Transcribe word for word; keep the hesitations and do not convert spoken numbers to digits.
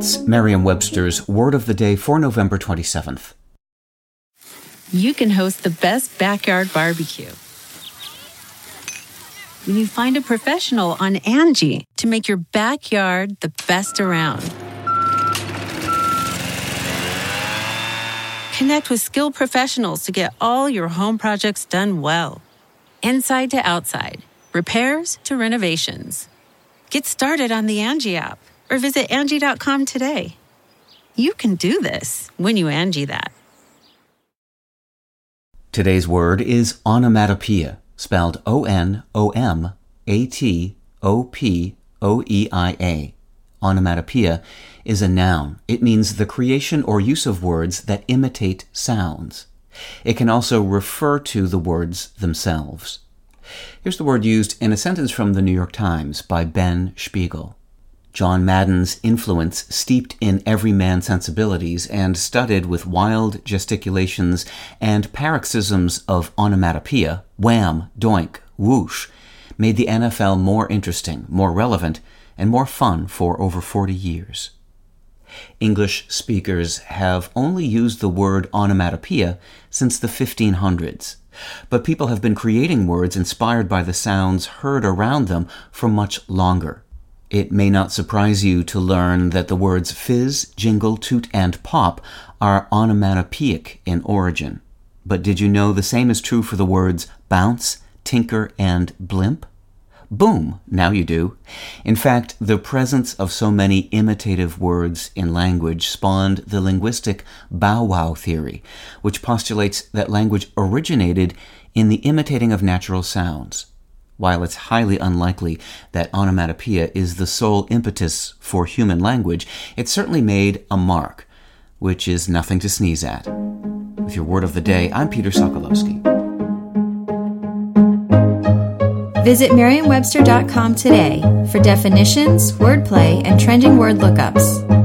It's Merriam-Webster's Word of the Day for November twenty-seventh. You can host the best backyard barbecue when you find a professional on Angie to make your backyard the best around. Connect with skilled professionals to get all your home projects done well. Inside to outside, repairs to renovations. Get started on the Angie app or visit Angie dot com today. You can do this when you Angie that. Today's word is onomatopoeia, spelled O N O M A T O P O E I A. Onomatopoeia is a noun. It means the creation or use of words that imitate sounds. It can also refer to the words themselves. Here's the word used in a sentence from the New York Times by Ben Spiegel. John Madden's influence steeped in everyman sensibilities and studded with wild gesticulations and paroxysms of onomatopoeia, wham, doink, whoosh, made the N F L more interesting, more relevant, and more fun for over forty years. English speakers have only used the word onomatopoeia since the fifteen hundreds, but people have been creating words inspired by the sounds heard around them for much longer. It may not surprise you to learn that the words fizz, jingle, toot, and pop are onomatopoeic in origin. But did you know the same is true for the words bounce, tinker, and blimp? Boom, now you do. In fact, the presence of so many imitative words in language spawned the linguistic bow wow theory, which postulates that language originated in the imitating of natural sounds. While it's highly unlikely that onomatopoeia is the sole impetus for human language, it certainly made a mark, which is nothing to sneeze at. With your Word of the Day, I'm Peter Sokolowski. Visit Merriam Webster dot com today for definitions, wordplay, and trending word lookups.